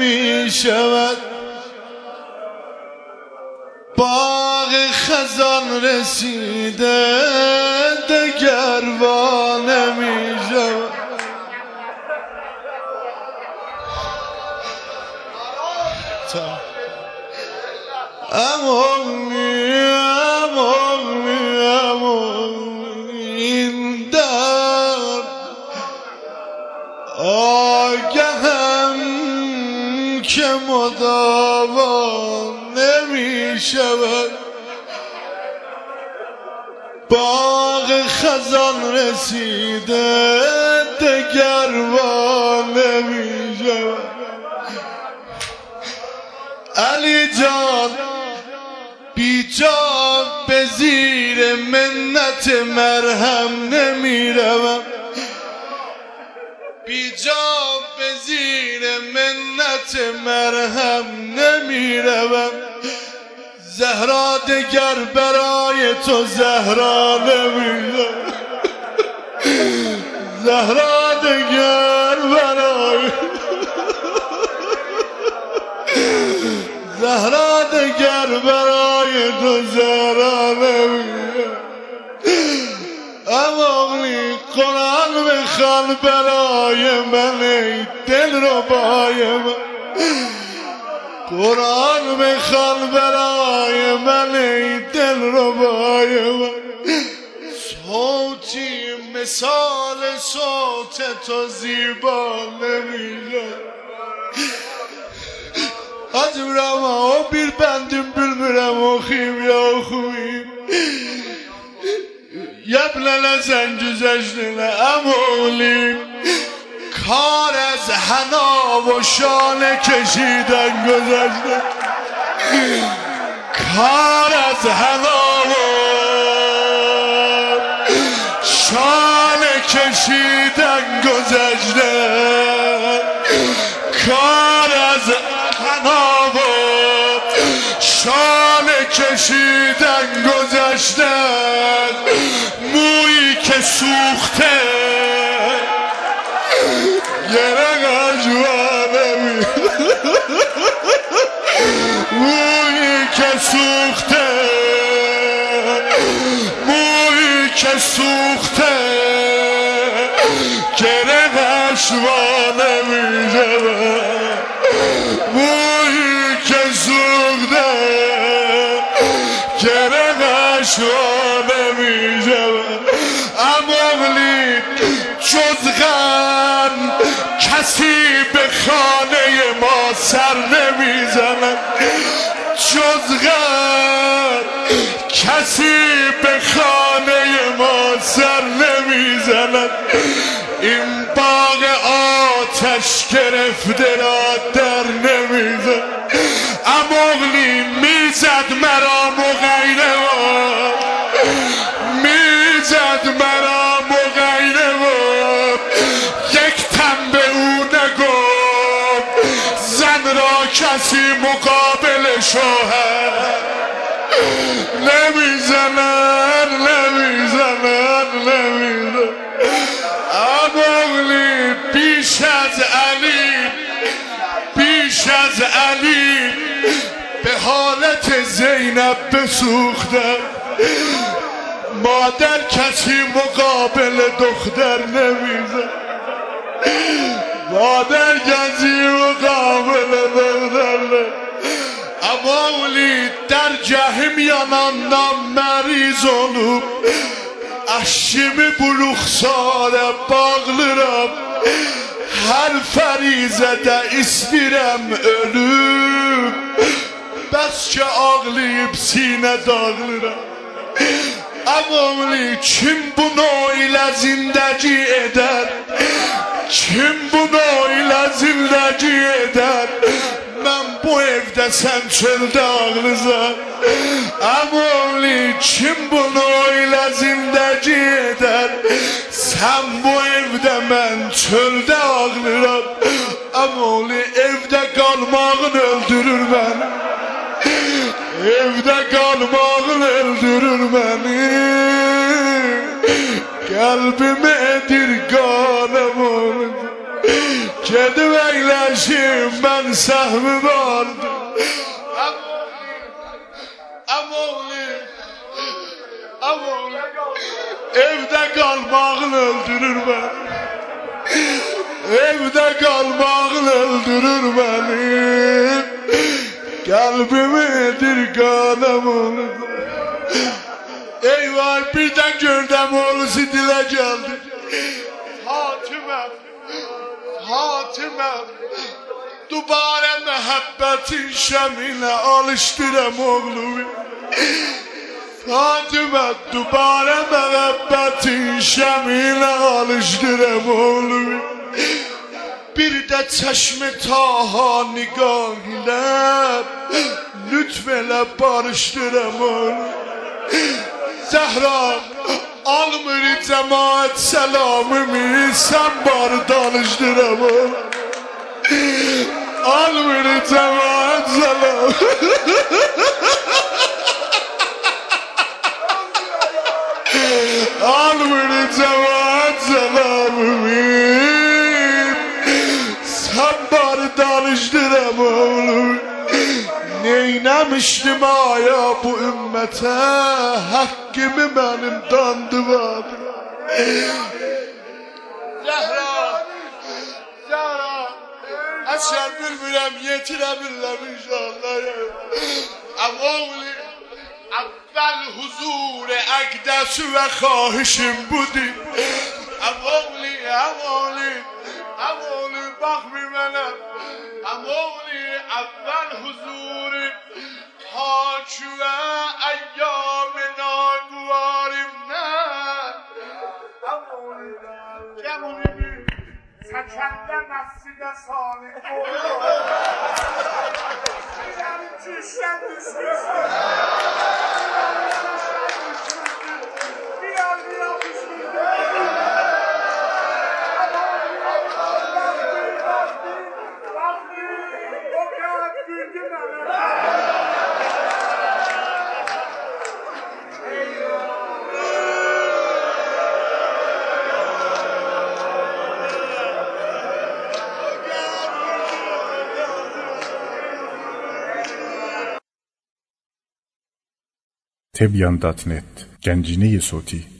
نمی شود باغ خزان رسیده دگر وا نمی شود اما این درد آگهم که مداوا نمی شود باغ خزان رسیده دگر وا نمی شود علی جان بیجا به زیر منت مرهم نمی روم بیجا به زیر منت مرهم نمی روم زهرا دگر برای تو زهرا نمی روم زهرا دگر برای زهرا دگر برای تو زهرا نمی‌روم اماغلی قرآن بخوان برای من ای دلربای من قرآن بخوان برای من ای دلربای من صوتی مثال صوت تو زیبا نمی‌شود Acıram o bir bendim bilmirəm oxuyum oxuyum Yəblənə sən güzəşdinə əmolim Kar az həna و şanə keşidən gözəşdin Kar az həna و şanə keşidən gözəşdin Kar az شال کشیدن گذشتن مویی که سوخته یه رقم جوانه مویی که سوخته مویی که سوخته که رقم جوانه میشه مویی که سوخته شانه می شود اماغلی جز غم کسی به خانه ما سر نمی زند جز غم کسی به خانه ما سر نمی زند این باغ آتش گرفته را در نمی زند اماغلی میزد مرا مغیره میزد مرا مغیره یک تن به او نگفت زن را کسی مقابل شوهر نمیزند نمیزند نمیزند اماغلی بیش از علی به حالت زینب بسوختم مادر کسی مقابل دختر نمیزد مادر کسی مقابل دختر نمیزد اماغلی در جهیم yanandan meriz olup aşımı bu ruhsara bağlıram her ferizede istirem ölüm bes ki ağlayıp sine dağlıram اماغلی kim bunu ile zindagi eder kim bunu ile zindagi eder ben bu evde sen çölde ağlısan اماغلی kim bunu ile zindagi eder sen bu evde ben çölde ağlıram اماغلی evde kalmağın öldürür beni evde kalmağın öldürür beni Kalbime edirganım olur Gedim eyleşim ben sahmi vardı. Amoli evde kalmağın öldürür beni. Evde kalmağın öldürür beni. Kalbimi kanım olur. Eyvah birden gördüm oğlusu dile geldi. Hatimem Dubare muhabbetin şemine alıştıram oğlumu. Fatıma dubare muhabbetin şemine alıştıram oğlumu. Bir de çeşme taha nigah ile lütfele barıştıram oğlumu. Zehra almır cemaat selamımı sen bari danıştıram oğlum. Almır cemaat selamımı. Almır cemaat selamımı sen bari danıştıram oğlum. Neylemiştim aya bu ümmete, hakkımı benim dandıvadım. Zehra eşer bülbülem yetirebilirler inşallah. Avvali evvel huzur akdesi ve khahişim budur. Avvali bak bir bana. Avvali evvel huzur haç ve eyyamina duvarimden. Cemuni sekende mescide salih oldu. Yani çişten düşmüş. Bir yapıştırdı. Tebyan.net Gencine-i Soti